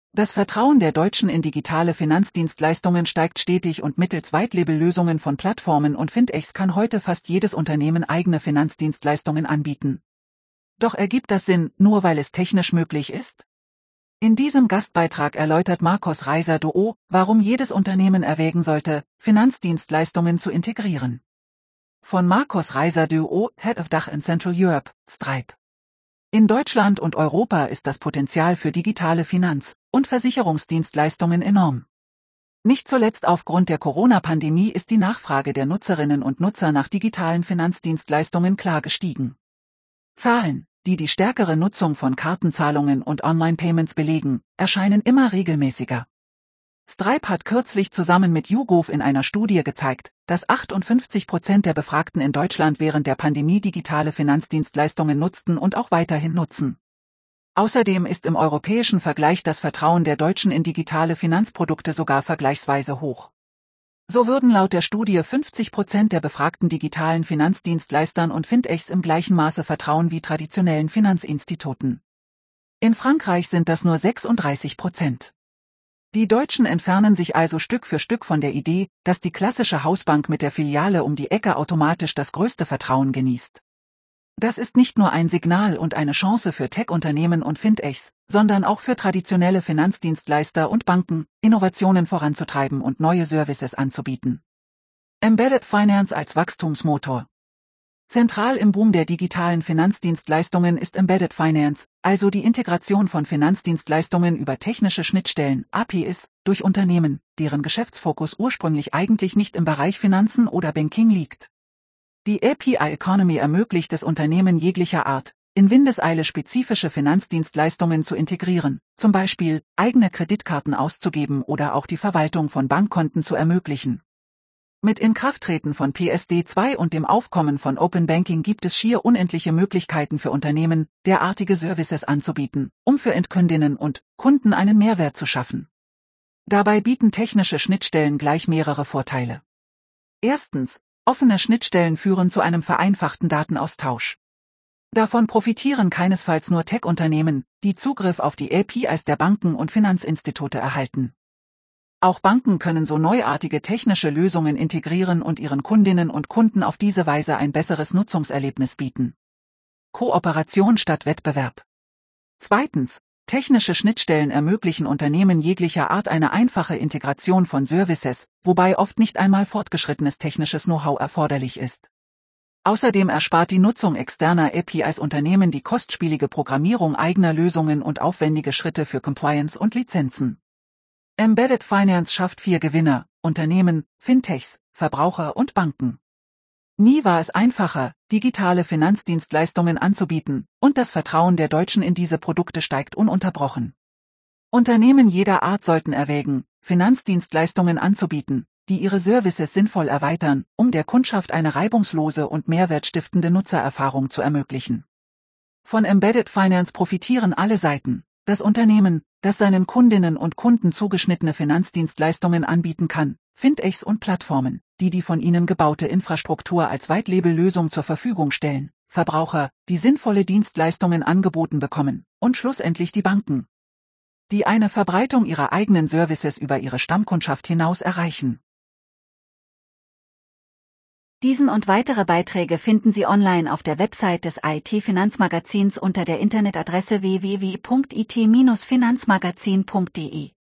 Das Vertrauen der Deutschen in digitale Finanzdienstleistungen steigt stetig und mittels White-Label-Lösungen von Plattformen und Fintechs kann heute fast jedes Unternehmen eigene Finanzdienstleistungen anbieten. Doch ergibt das Sinn, nur weil es technisch möglich ist? In diesem Gastbeitrag erläutert Marcos Reiser-Doo, warum jedes Unternehmen erwägen sollte, Finanzdienstleistungen zu integrieren. Von Marcos Reiser-Doo, Head of Dach and Central Europe, Stripe. In Deutschland und Europa ist das Potenzial für digitale Finanz- und Versicherungsdienstleistungen enorm. Nicht zuletzt aufgrund der Corona-Pandemie ist die Nachfrage der Nutzerinnen und Nutzer nach digitalen Finanzdienstleistungen klar gestiegen. Zahlen, die die stärkere Nutzung von Kartenzahlungen und Online-Payments belegen, erscheinen immer regelmäßiger. Stripe hat kürzlich zusammen mit YouGov in einer Studie gezeigt, dass 58% der Befragten in Deutschland während der Pandemie digitale Finanzdienstleistungen nutzten und auch weiterhin nutzen. Außerdem ist im europäischen Vergleich das Vertrauen der Deutschen in digitale Finanzprodukte sogar vergleichsweise hoch. So würden laut der Studie 50% der befragten digitalen Finanzdienstleistern und Fintechs im gleichen Maße vertrauen wie traditionellen Finanzinstituten. In Frankreich sind das nur 36%. Die Deutschen entfernen sich also Stück für Stück von der Idee, dass die klassische Hausbank mit der Filiale um die Ecke automatisch das größte Vertrauen genießt. Das ist nicht nur ein Signal und eine Chance für Tech-Unternehmen und Fintechs, sondern auch für traditionelle Finanzdienstleister und Banken, Innovationen voranzutreiben und neue Services anzubieten. Embedded Finance als Wachstumsmotor. Zentral im Boom der digitalen Finanzdienstleistungen ist Embedded Finance, also die Integration von Finanzdienstleistungen über technische Schnittstellen, APIs, durch Unternehmen, deren Geschäftsfokus ursprünglich eigentlich nicht im Bereich Finanzen oder Banking liegt. Die API Economy ermöglicht es Unternehmen jeglicher Art, in Windeseile spezifische Finanzdienstleistungen zu integrieren, zum Beispiel eigene Kreditkarten auszugeben oder auch die Verwaltung von Bankkonten zu ermöglichen. Mit Inkrafttreten von PSD2 und dem Aufkommen von Open Banking gibt es schier unendliche Möglichkeiten für Unternehmen, derartige Services anzubieten, um für Endkundinnen und Kunden einen Mehrwert zu schaffen. Dabei bieten technische Schnittstellen gleich mehrere Vorteile. Erstens, offene Schnittstellen führen zu einem vereinfachten Datenaustausch. Davon profitieren keinesfalls nur Tech-Unternehmen, die Zugriff auf die APIs der Banken und Finanzinstitute erhalten. Auch Banken können so neuartige technische Lösungen integrieren und ihren Kundinnen und Kunden auf diese Weise ein besseres Nutzungserlebnis bieten. Kooperation statt Wettbewerb. Zweitens, technische Schnittstellen ermöglichen Unternehmen jeglicher Art eine einfache Integration von Services, wobei oft nicht einmal fortgeschrittenes technisches Know-how erforderlich ist. Außerdem erspart die Nutzung externer APIs Unternehmen die kostspielige Programmierung eigener Lösungen und aufwendige Schritte für Compliance und Lizenzen. Embedded Finance schafft 4 Gewinner: Unternehmen, Fintechs, Verbraucher und Banken. Nie war es einfacher, digitale Finanzdienstleistungen anzubieten, und das Vertrauen der Deutschen in diese Produkte steigt ununterbrochen. Unternehmen jeder Art sollten erwägen, Finanzdienstleistungen anzubieten, die ihre Services sinnvoll erweitern, um der Kundschaft eine reibungslose und mehrwertstiftende Nutzererfahrung zu ermöglichen. Von Embedded Finance profitieren alle Seiten: das Unternehmen, das seinen Kundinnen und Kunden zugeschnittene Finanzdienstleistungen anbieten kann, Fintechs und Plattformen, die von ihnen gebaute Infrastruktur als White-Label-Lösung zur Verfügung stellen, Verbraucher, die sinnvolle Dienstleistungen angeboten bekommen, und schlussendlich die Banken, die eine Verbreitung ihrer eigenen Services über ihre Stammkundschaft hinaus erreichen. Diesen und weitere Beiträge finden Sie online auf der Website des IT-Finanzmagazins unter der Internetadresse www.it-finanzmagazin.de.